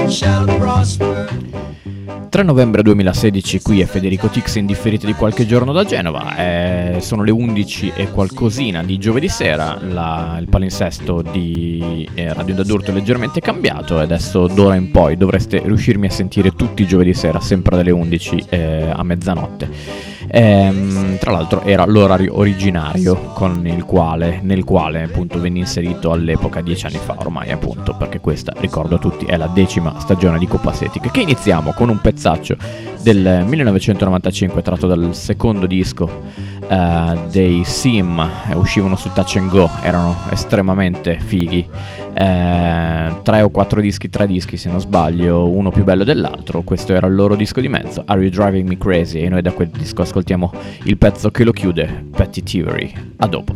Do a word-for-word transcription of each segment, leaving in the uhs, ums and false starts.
shall prosper. tre novembre duemilasedici, qui è Federico Tix in differita di qualche giorno da Genova. Eh, sono le undici e qualcosina di giovedì sera. La, il palinsesto di eh, Radio D'Adurto è leggermente cambiato e adesso d'ora in poi dovreste riuscirmi a sentire tutti i giovedì sera, sempre dalle undici eh, a mezzanotte. Ehm, tra l'altro era l'orario originario con il quale, nel quale appunto venne inserito all'epoca dieci anni fa ormai, appunto, perché questa, ricordo a tutti, è la decima stagione di Coppa Setica, che iniziamo con un pezzaccio del millenovecentonovantacinque tratto dal secondo disco uh, dei Sim. eh, uscivano su Touch and Go, erano estremamente fighi, eh, tre o quattro dischi, tre dischi se non sbaglio, uno più bello dell'altro. Questo era il loro disco di mezzo, Are You Driving Me Crazy, e noi da quel disco ascoltiamo il pezzo che lo chiude, Petty Thievery. A dopo.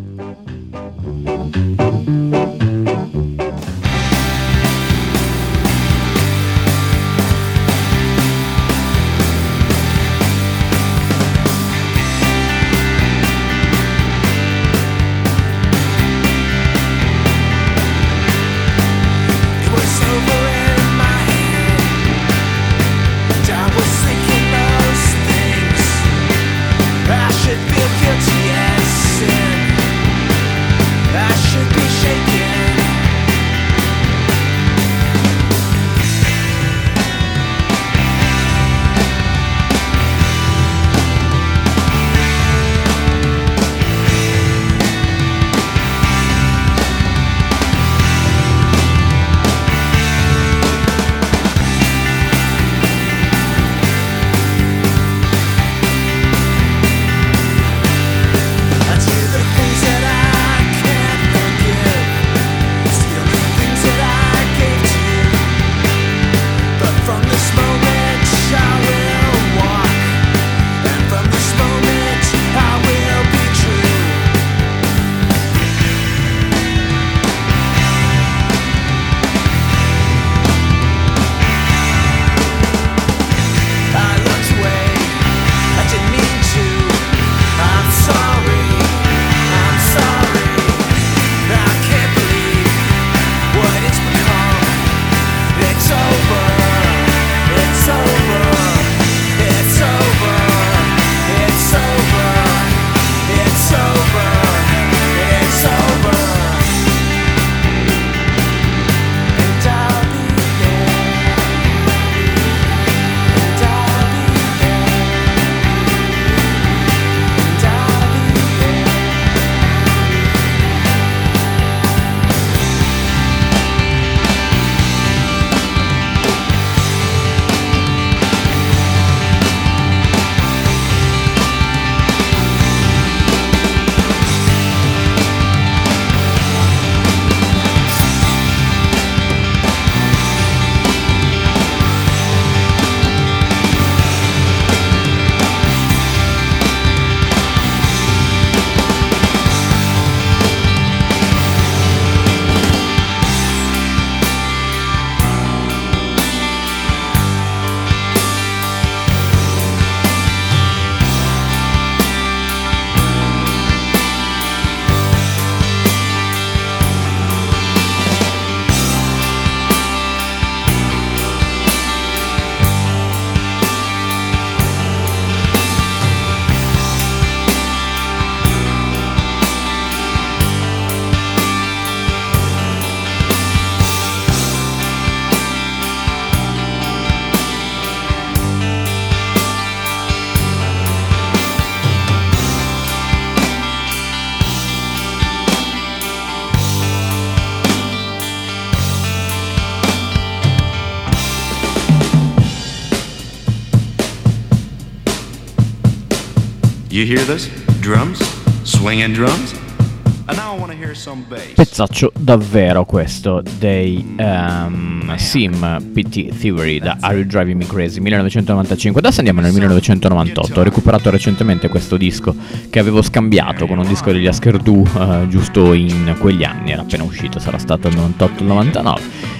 You hear this? Drums? Swinging drums? And now I want to hear some bass. Pezzaccio davvero questo dei um, Sim, P T Theory da Are You Driving Me Crazy millenovecentonovantacinque. Adesso andiamo nel millenovecentonovantotto. Ho recuperato recentemente questo disco che avevo scambiato con un disco degli Askerdu uh, giusto in quegli anni, era appena uscito, sarà stato il novantotto novantanove.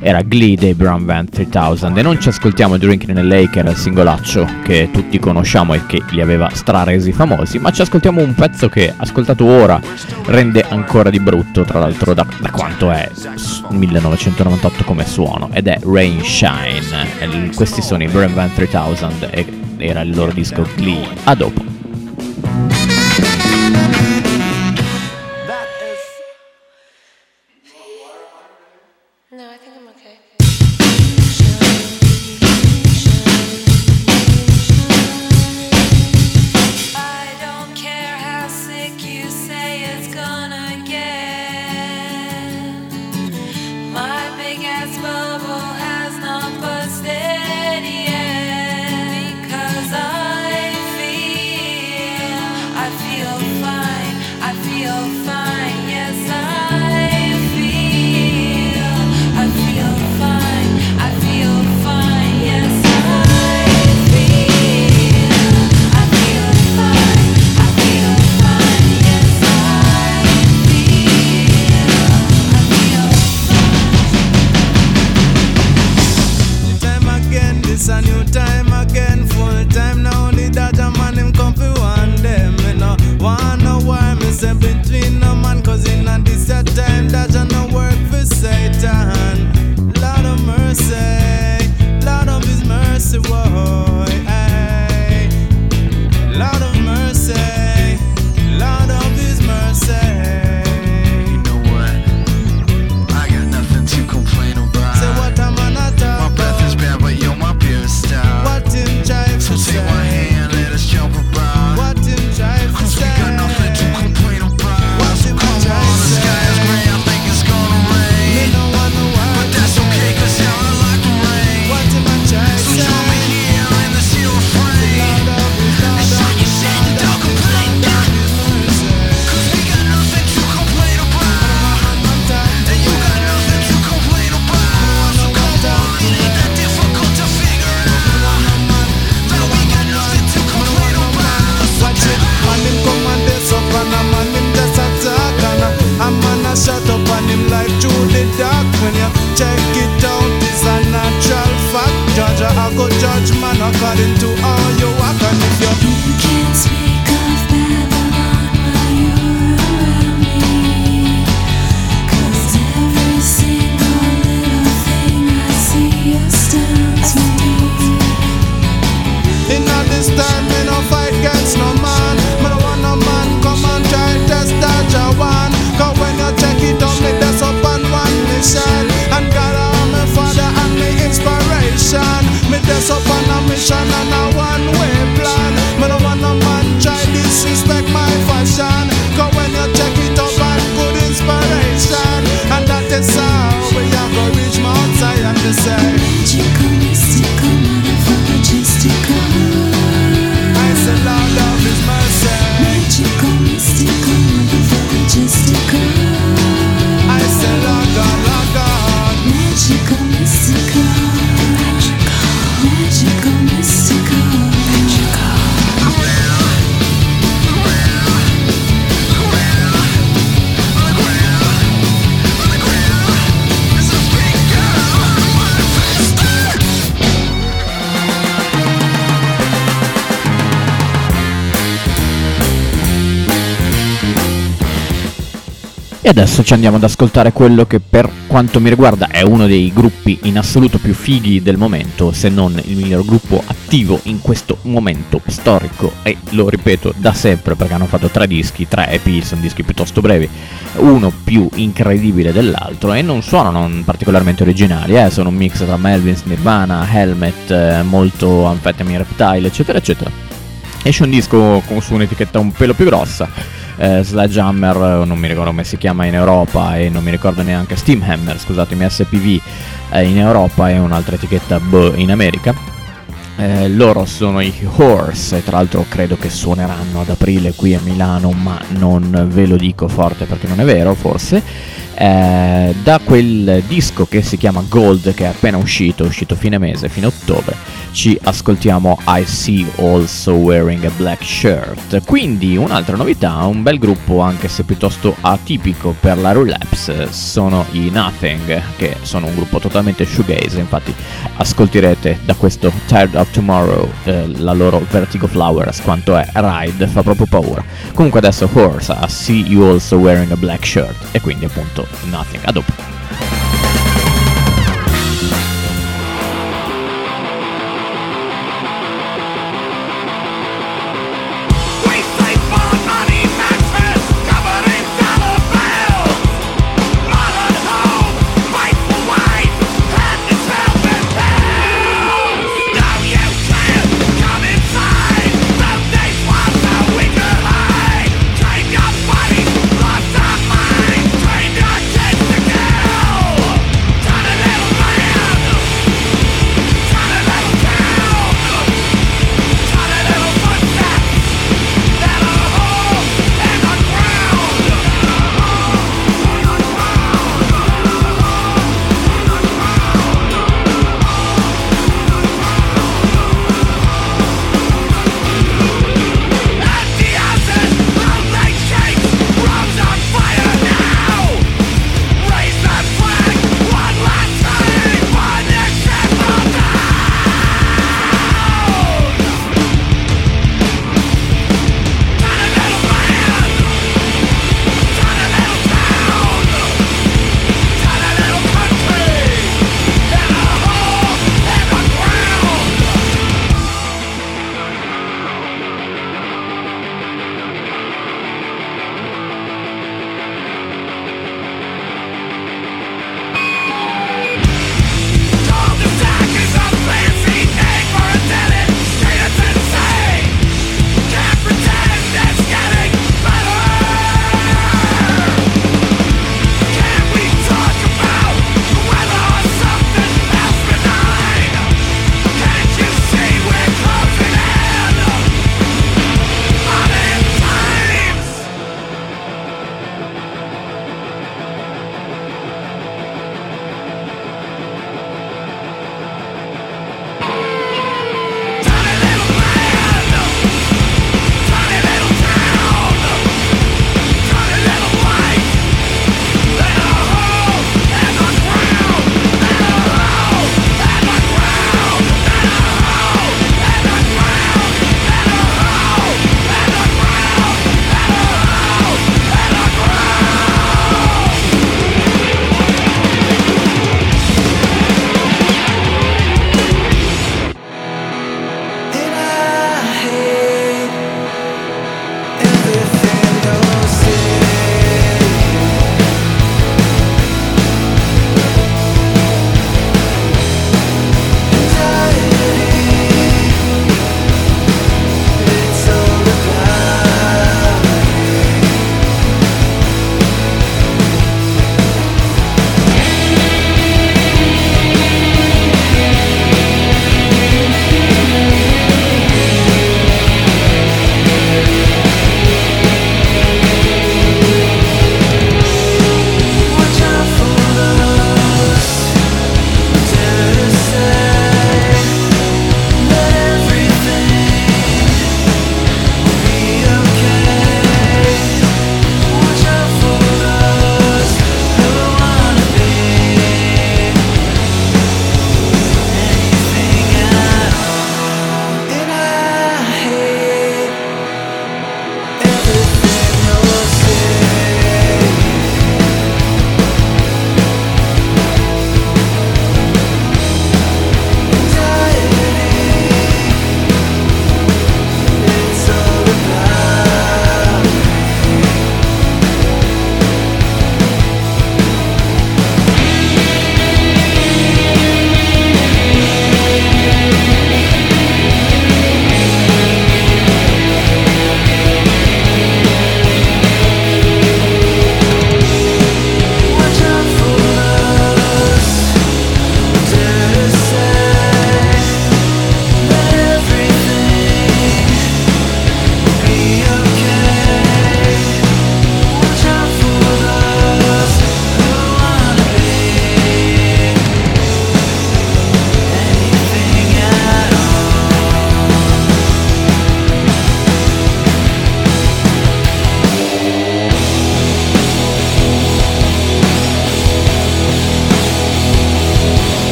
era Glee dei Brum Band tremila. E non ci ascoltiamo Drinking in L A, che era il singolaccio che tutti conosciamo e che li aveva straresi famosi, ma ci ascoltiamo un pezzo che, ascoltato ora, rende ancora di brutto, tra l'altro da, da quanto è millenovecentonovantotto come suono, ed è Rain Shine. E questi sono i Brum Band tremila e era il loro disco Glee. A dopo. E adesso ci andiamo ad ascoltare quello che, per quanto mi riguarda, è uno dei gruppi in assoluto più fighi del momento, se non il miglior gruppo attivo in questo momento storico, e lo ripeto da sempre perché hanno fatto tre dischi, tre E P, sono dischi piuttosto brevi, uno più incredibile dell'altro, e non suonano particolarmente originali, eh? Sono un mix tra Melvins, Nirvana, Helmet, eh, molto Amphetamine Reptile, eccetera eccetera. Esce un disco con su un'etichetta un pelo più grossa, Eh, Sledgehammer, non mi ricordo come si chiama in Europa, e non mi ricordo neanche Steamhammer, scusatemi, S P V eh, in Europa, e un'altra etichetta B in America. Eh, loro sono i Horse, e tra l'altro credo che suoneranno ad aprile qui a Milano, ma non ve lo dico forte perché non è vero, forse. Eh, da quel disco che si chiama Gold, che è appena uscito, uscito fine mese, fine ottobre, ci ascoltiamo I See Also Wearing a Black Shirt. Quindi un'altra novità, un bel gruppo anche se piuttosto atipico per la Relapse, sono i Nothing, che sono un gruppo totalmente shoegaze. Infatti ascolterete da questo Tired of Tomorrow eh, la loro Vertigo Flowers, quanto è Ride, fa proprio paura. Comunque adesso Horse, I See You Also Wearing a Black Shirt, e quindi appunto Nothing. A dopo. Train your kids to kill.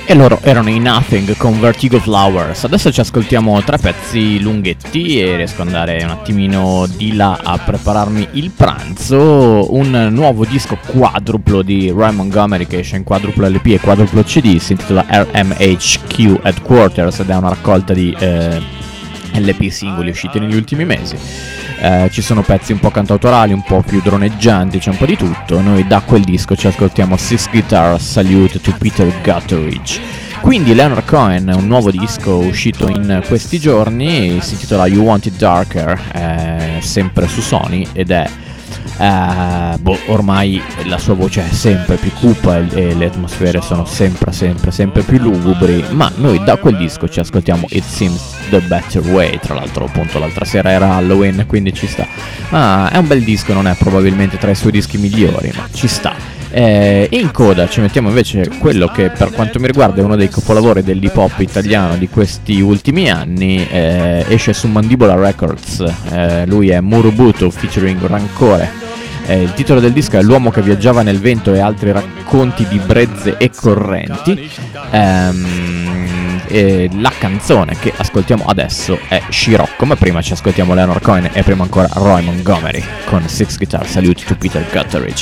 E loro erano i Nothing con Vertigo Flowers. Adesso ci ascoltiamo tre pezzi lunghetti e riesco ad andare un attimino di là a prepararmi il pranzo. Un nuovo disco quadruplo di Roy Montgomery che esce in quadruplo L P e quadruplo C D, si intitola R M H Q Headquarters ed è una raccolta di eh, L P singoli usciti negli ultimi mesi. Eh, ci sono pezzi un po' cantautorali, un po' più droneggianti, c'è un po' di tutto. Noi da quel disco ci ascoltiamo Six Guitar Salute to Peter Gutteridge. Quindi Leonard Cohen, un nuovo disco uscito in questi giorni, si intitola You Want It Darker, eh, sempre su Sony, ed è Uh, boh, ormai la sua voce è sempre più cupa e, e le atmosfere sono sempre sempre sempre più lugubri, ma noi da quel disco ci ascoltiamo It Seems the Better Way. Tra l'altro appunto l'altra sera era Halloween, quindi ci sta. Ah, è un bel disco, non è probabilmente tra i suoi dischi migliori, ma ci sta. Eh, in coda ci mettiamo invece quello che per quanto mi riguarda è uno dei capolavori dell'hip hop italiano di questi ultimi anni. Eh, esce su Mandibola Records, eh, lui è Murubuto featuring Rancore. Eh, il titolo del disco è L'uomo che viaggiava nel vento e altri racconti di brezze e correnti. Ehm, e la canzone che ascoltiamo adesso è Scirocco, ma prima ci ascoltiamo Leonard Cohen e prima ancora Roy Montgomery con Six Guitar Salute to Peter Gutteridge.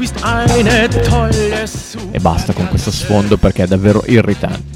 E basta con questo sfondo perché è davvero irritante.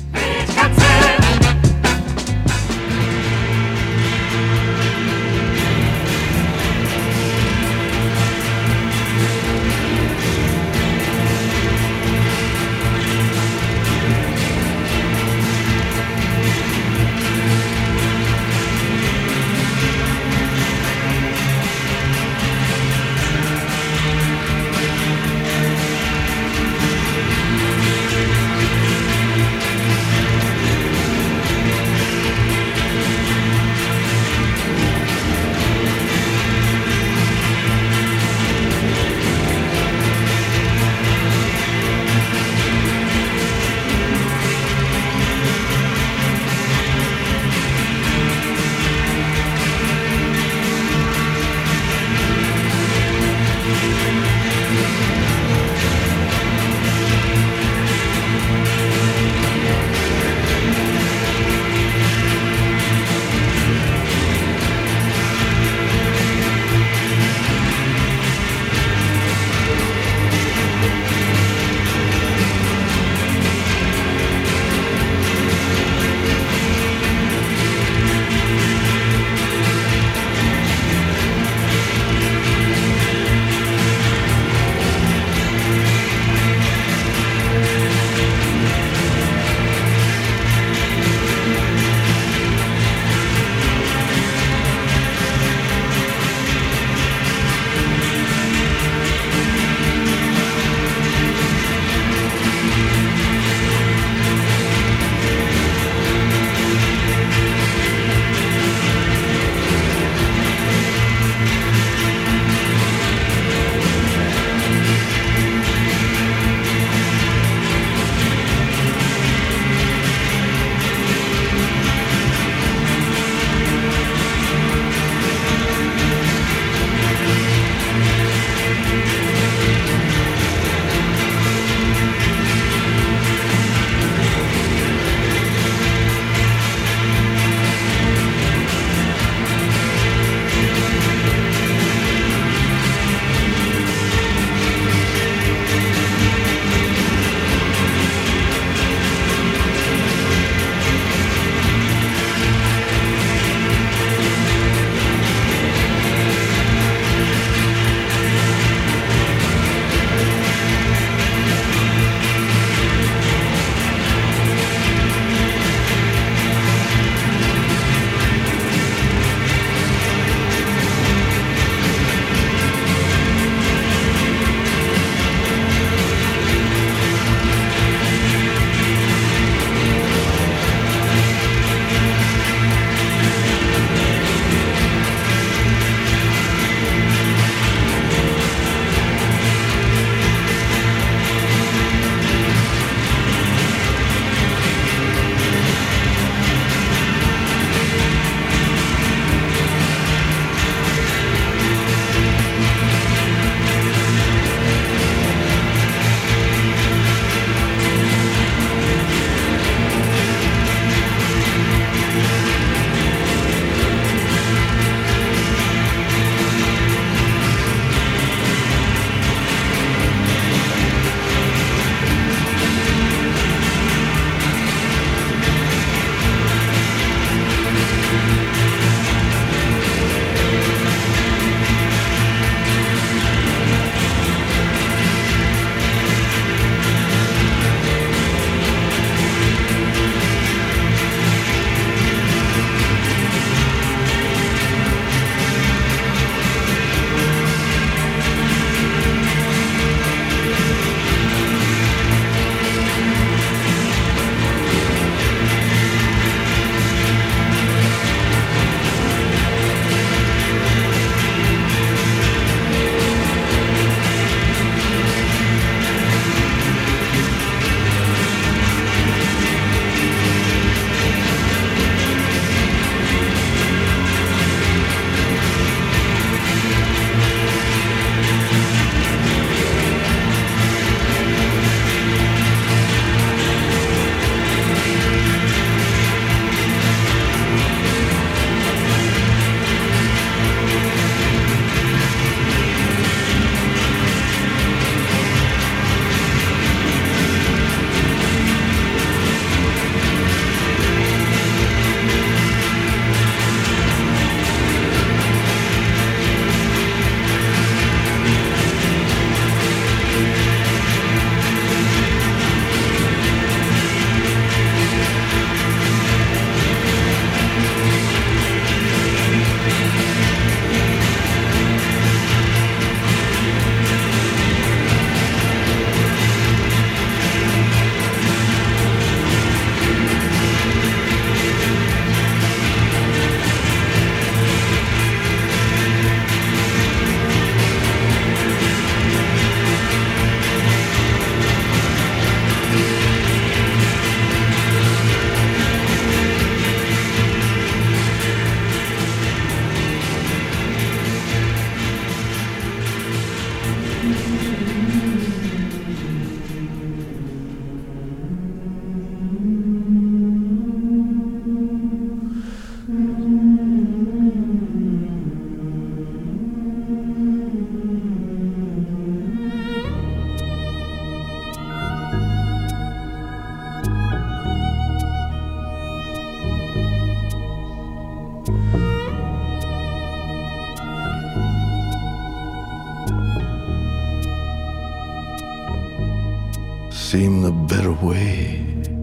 seemed the better way.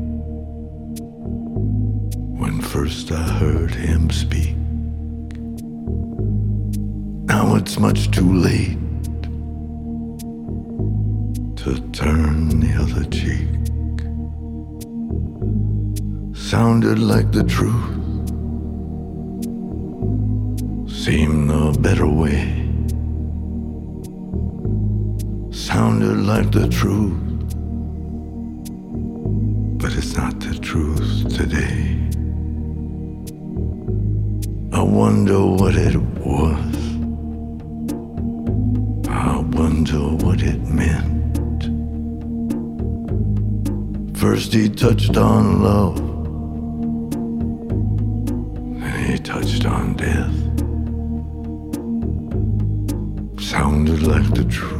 When first I heard him speak, now it's much too late to turn the other cheek. Sounded like the truth, seemed the better way. Sounded like the truth, but it's not the truth today. I wonder what it was, I wonder what it meant. First he touched on love, then he touched on death. Sounded like the truth,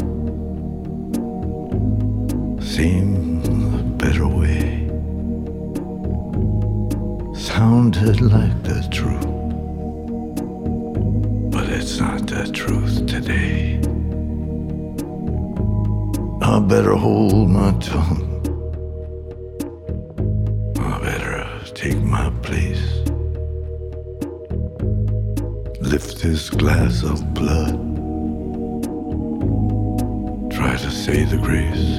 seemed a better way. Sounded like the truth, but it's not the truth today. I better hold my tongue, I better take my place. Lift this glass of blood, try to say the grace.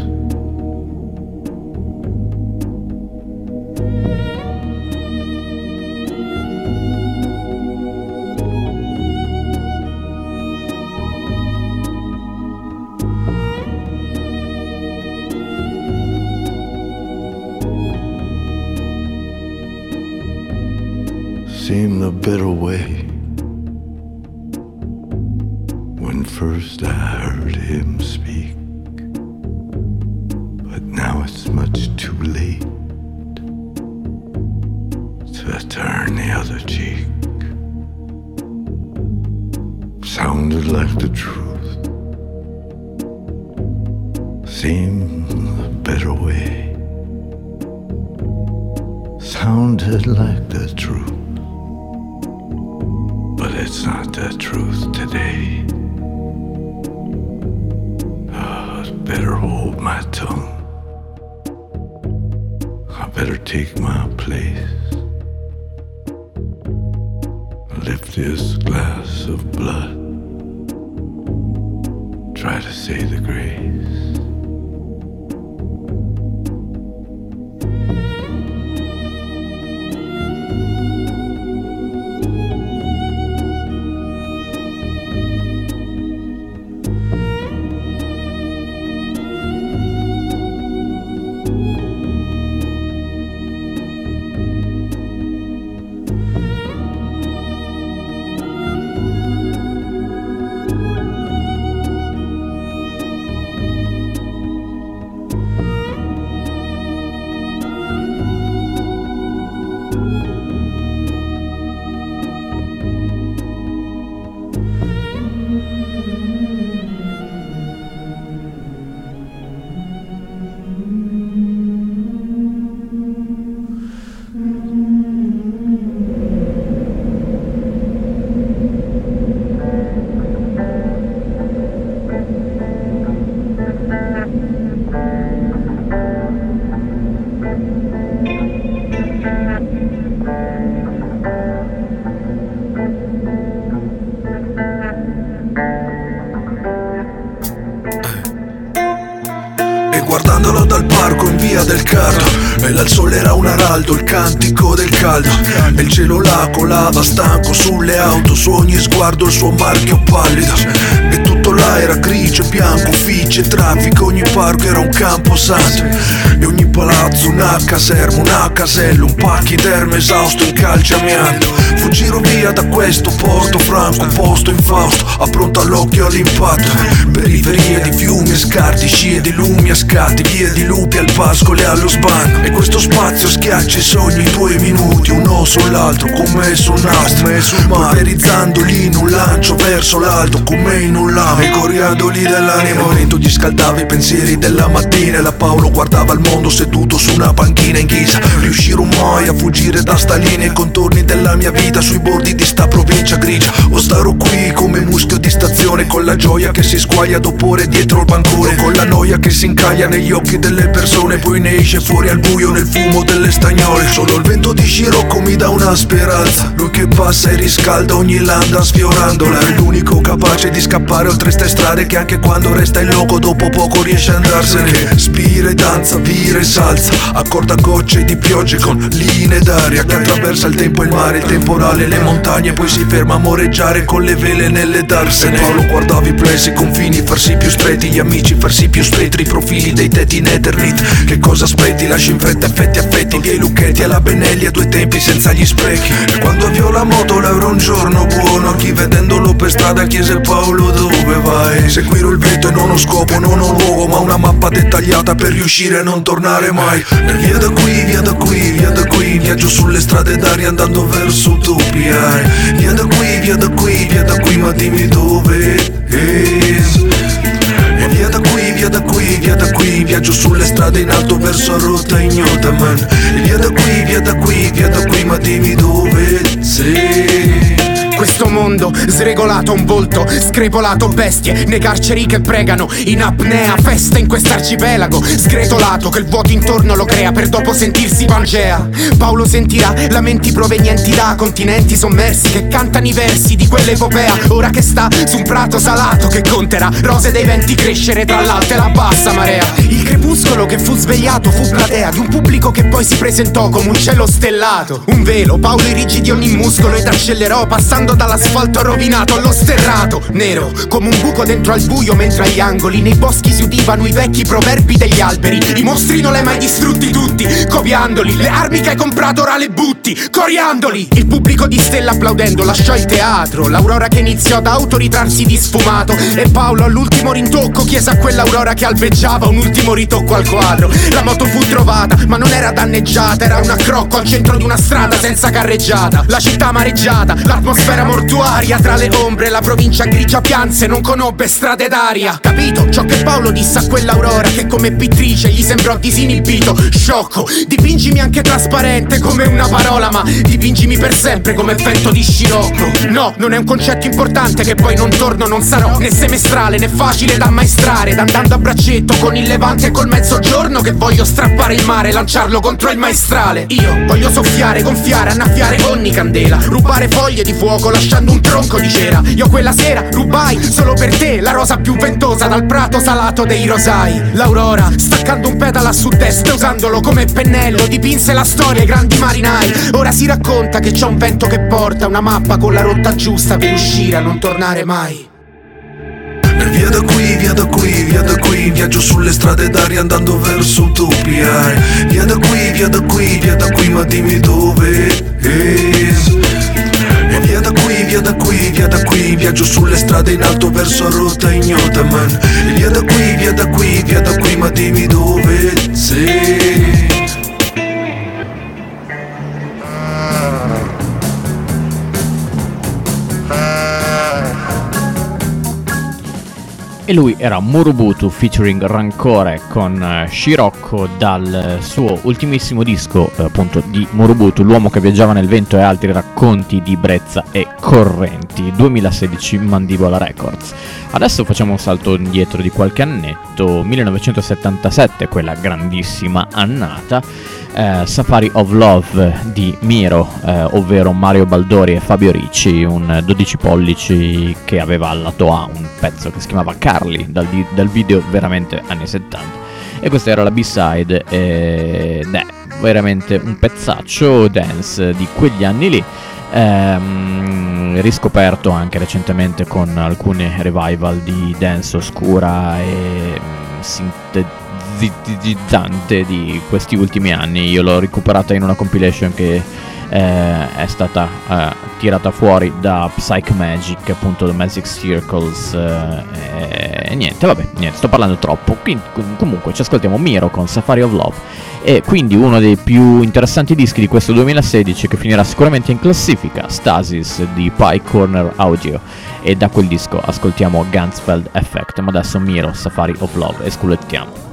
Seemed a better way. When first I heard him speak, but now it's much too late to turn the other cheek. Sounded like the truth, seemed a better way. Sounded like the truth, but it's not the truth today. I'd better hold my tongue, I better take my place. Lift this glass of blood, try to say the grace. Guardandolo dal parco in via del carro, e là il sole era un araldo, il cantico del caldo, e il cielo là colava stanco sulle auto, su ogni sguardo il suo marchio pallido, e tutto là era grigio e bianco, uffici e traffico, ogni parco era un campo santo, e ogni palazzo una caserma, una casella, un pachidermo esausto in calce amianto. Fuggirò via da questo porto franco, posto infausto, appronto all'occhio all'impatto, periferie di fiumi e scarti, scie di lumi a scatti, vie di lupi al pascolo e allo sbando, e questo spazio schiaccia i sogni in due minuti, uno sull'altro come sul nastro, come sul mare, polverizzandoli in un lancio verso l'alto come in un lame, e coriandoli dell'anima. Il vento gli scaldava i pensieri della mattina, e la Paolo guardava il mondo seduto su una panchina in ghisa. Riuscirò mai a fuggire da sta linea, i contorni della mia vita sui bordi di sta provincia grigia, o starò qui come muschio di stazione stazione, con la gioia che si squaglia dopo ore dietro il bancone, con la noia che si incaglia negli occhi delle persone, poi ne esce fuori al buio nel fumo delle stagnole. Solo il vento di Scirocco mi dà una speranza, lui che passa e riscalda ogni landa sfiorandola, è l'unico capace di scappare oltre ste strade, che anche quando resta in loco dopo poco riesce a andarsene, che spira e danza, vira e salza, accorda gocce di piogge con linee d'aria, che attraversa il tempo e il mare, il temporale, le montagne, poi si ferma a moreggiare con le vele nelle darsene. Paolo guardava i plessi, i confini farsi più stretti, gli amici farsi più stretti, i profili dei tetti in Eternit. Che cosa aspetti? Lasci in fretta affetti affetti, via i lucchetti alla Benelli a due tempi senza gli sprechi. E quando avviò la moto l'euro un giorno buono, chi vedendolo per strada chiese Paolo dove vai? Seguirò il vento e non ho scopo, non ho luogo, ma una mappa dettagliata per riuscire a non tornare mai. E via da qui, via da qui, via da qui, viaggio sulle strade d'aria andando verso utopia. Via da qui, via da qui, via da qui, ma dimmi dove. E via da qui, via da qui, via da qui, viaggio sulle strade in alto verso rotta ignota, man. E via da qui, via da qui, via da qui, ma dimmi dove sei. Questo mondo sregolato, un volto screpolato, bestie nei carceri che pregano in apnea, festa in quest'arcipelago sgretolato che il vuoto intorno lo crea per dopo sentirsi Pangea. Paolo sentirà lamenti provenienti da continenti sommersi che cantano i versi di quell'epopea, ora che sta su un prato salato che conterà rose dei venti crescere tra l'alta e la bassa marea. Il crepuscolo che fu svegliato fu platea di un pubblico che poi si presentò come un cielo stellato, un velo, Paolo irrigidì ogni muscolo ed accelerò passando dall'asfalto rovinato allo sterrato, nero come un buco dentro al buio, mentre agli angoli nei boschi si udivano i vecchi proverbi degli alberi. I mostri non li hai mai distrutti tutti, copiandoli, le armi che hai comprato ora le butti, coriandoli. Il pubblico di stella applaudendo lasciò il teatro, l'aurora che iniziò ad autoritrarsi di sfumato, e Paolo all'ultimo rintocco chiese a quell'aurora che albeggiava un ultimo ritocco al quadro. La moto fu trovata ma non era danneggiata, era un accrocco al centro di una strada senza carreggiata, la città amareggiata, l'atmosfera mortuaria tra le ombre, la provincia grigia pianse, non conobbe strade d'aria. Capito ciò che Paolo disse a quell'aurora che come pittrice gli sembrò disinibito, sciocco. Dipingimi anche trasparente come una parola, ma dipingimi per sempre come vento di scirocco. No, non è un concetto importante che poi non torno, non sarò né semestrale né facile da ammaestrare, ed andando a braccetto con il levante e col mezzogiorno che voglio strappare il mare e lanciarlo contro il maestrale. Io voglio soffiare, gonfiare, annaffiare ogni candela, rubare foglie di fuoco lasciando un tronco di cera. Io quella sera rubai solo per te la rosa più ventosa dal prato salato dei rosai. L'aurora, staccando un pedale a sud-est e usandolo come pennello, dipinse la storia ai grandi marinai. Ora si racconta che c'è un vento che porta una mappa con la rotta giusta per uscire a non tornare mai. E via da qui, via da qui, via da qui, viaggio sulle strade d'aria andando verso utopia. Via da qui, via da qui, via da qui, ma dimmi dove. E via da qui, via da qui, via da qui, viaggio sulle strade in alto verso rotta ignota, man. E via da qui, via da qui, via da qui, ma dimmi dove sei. E lui era Murubutu featuring Rancore con uh, Scirocco dal suo ultimissimo disco, uh, appunto di Murubutu, l'uomo che viaggiava nel vento e altri racconti di brezza e correnti, duemilasedici Mandibola Records. Adesso facciamo un salto indietro di qualche annetto, millenovecentosettantasette, quella grandissima annata. Uh, Safari of Love di Miro, uh, ovvero Mario Baldori e Fabio Ricci, un dodici pollici che aveva al lato A un pezzo che si chiamava Carly, dal, di- dal video veramente anni settanta, e questa era la B-side ed è veramente un pezzaccio dance di quegli anni lì, ehm, riscoperto anche recentemente con alcune revival di dance oscura e sintetizzante di questi ultimi anni. Io l'ho recuperata in una compilation che eh, è stata eh, tirata fuori da Psych Magic, appunto The Magic Circles, eh, e niente, vabbè, niente, sto parlando troppo. Quindi, comunque ci ascoltiamo Miro con Safari of Love, e quindi uno dei più interessanti dischi di questo duemilasedici che finirà sicuramente in classifica, Stasis di Pie Corner Audio, e da quel disco ascoltiamo Ganzfeld Effect. Ma adesso Miro, Safari of Love, e sculettiamo.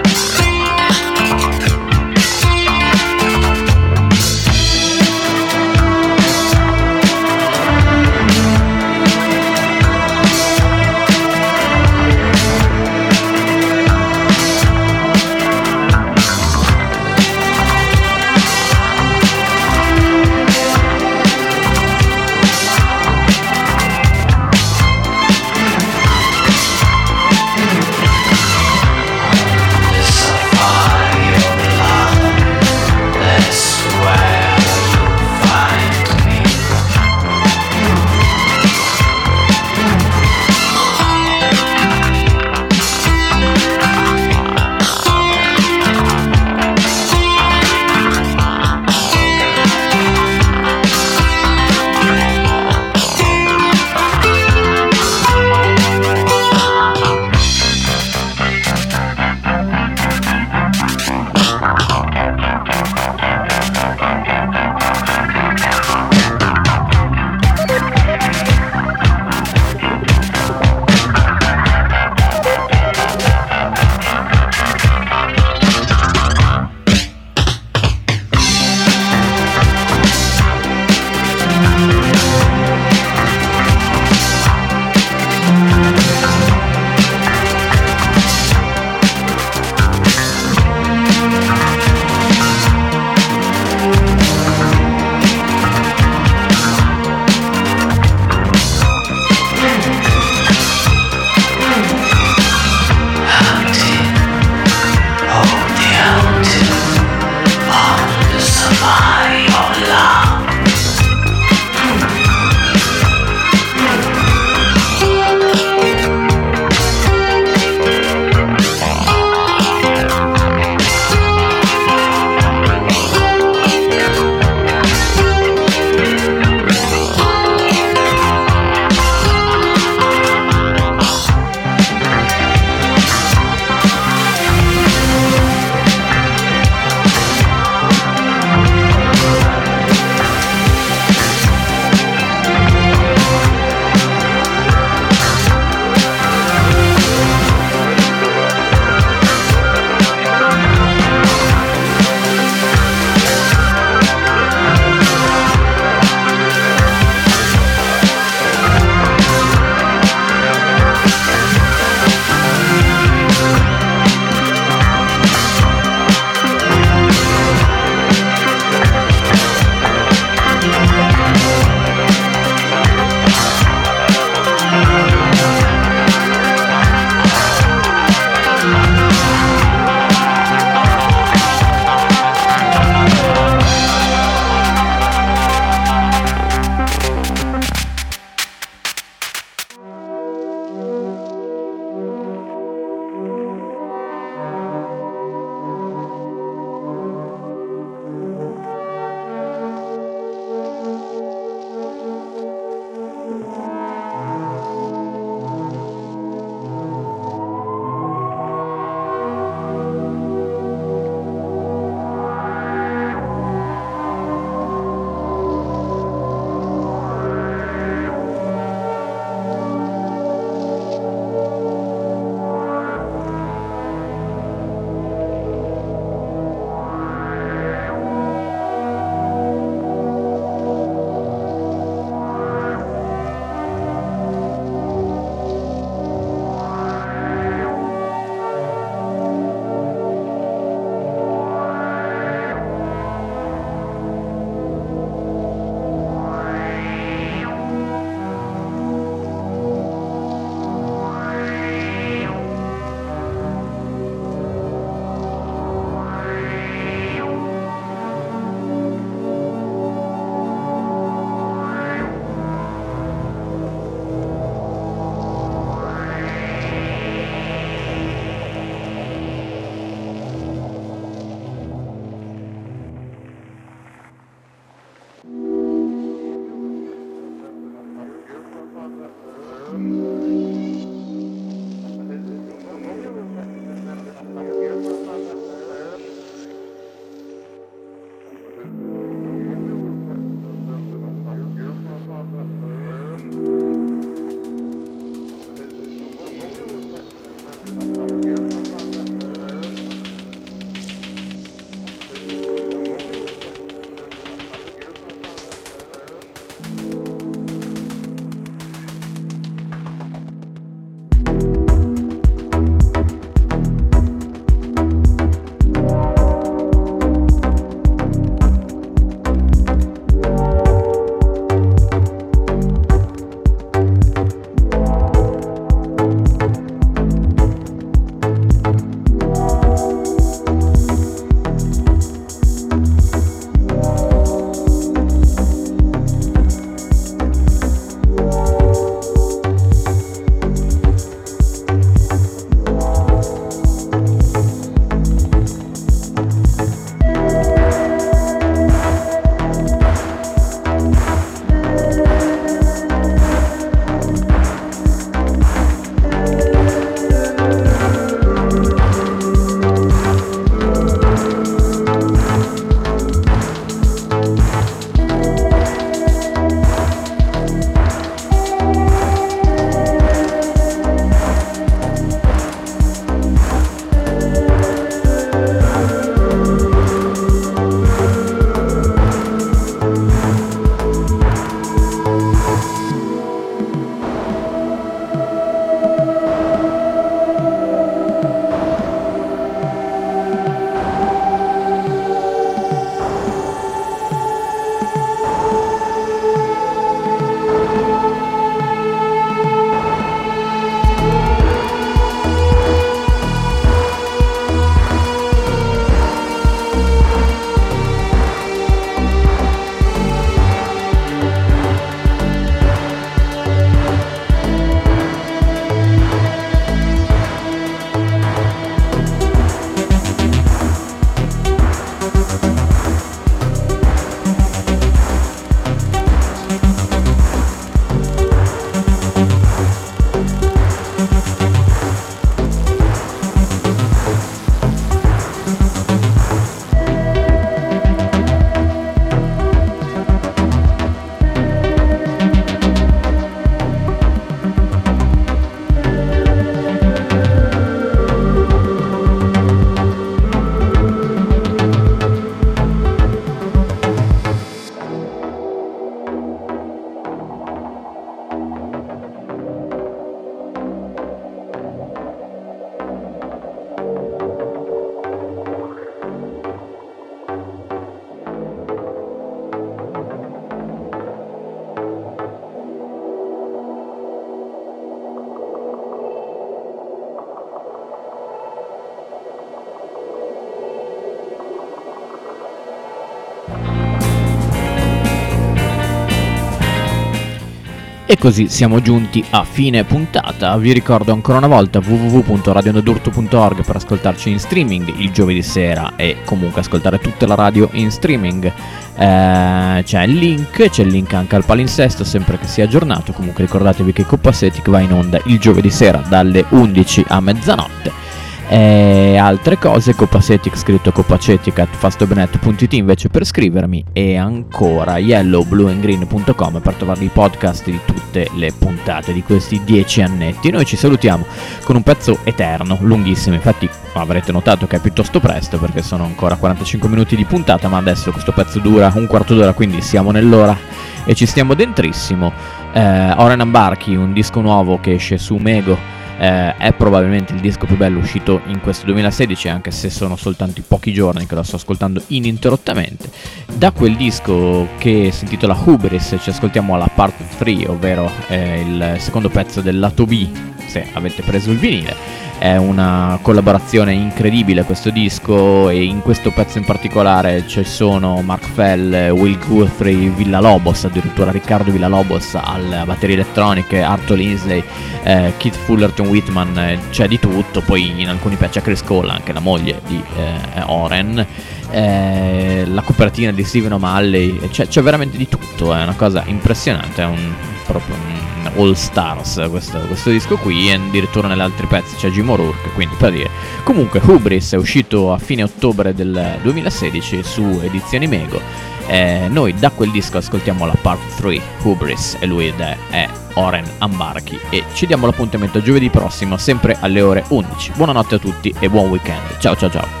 E così siamo giunti a fine puntata. Vi ricordo ancora una volta w w w punto radio onda d'urto punto org per ascoltarci in streaming il giovedì sera e comunque ascoltare tutta la radio in streaming. Eh, c'è il link, c'è il link anche al palinsesto, sempre che sia aggiornato. Comunque ricordatevi che Copassetic va in onda il giovedì sera dalle undici a mezzanotte. E altre cose, Copassetic scritto copacetic at fastwebnet punto it invece per scrivermi, e ancora yellow blue and green punto com per trovare i podcast di tutte le puntate di questi dieci annetti. Noi ci salutiamo con un pezzo eterno, lunghissimo, infatti avrete notato che è piuttosto presto perché sono ancora quarantacinque minuti di puntata, ma adesso questo pezzo dura un quarto d'ora, quindi siamo nell'ora e ci stiamo dentrissimo. eh, Oren Ambarchi, un disco nuovo che esce su Mego. Eh, è probabilmente il disco più bello uscito in questo duemilasedici, anche se sono soltanto i pochi giorni che lo sto ascoltando ininterrottamente. Da quel disco che si intitola Hubris ci ascoltiamo la part tre, ovvero eh, il secondo pezzo del lato B, se avete preso il vinile. È una collaborazione incredibile questo disco, e in questo pezzo in particolare ci sono Mark Fell, Will Guthrie, Villalobos, addirittura Riccardo Villalobos alle batterie elettroniche, Arto Lindsay, eh, Keith Fullerton Whitman, eh, c'è di tutto. Poi in alcuni pezzi c'è Chris Cole, anche la moglie di eh, Oren, eh, la copertina di Stephen O'Malley, c'è, c'è veramente di tutto, è una cosa impressionante, è un, proprio un all stars questo, questo disco qui, e addirittura negli altri pezzi c'è Jim O'Rourke, quindi per dire. Comunque Hubris è uscito a fine ottobre del duemilasedici su Edizioni Mego. Eh, noi da quel disco ascoltiamo la part tre, Hubris, e lui è, è Oren Ambarchi, e ci diamo l'appuntamento giovedì prossimo sempre alle ore undici. Buonanotte a tutti e buon weekend, ciao ciao ciao.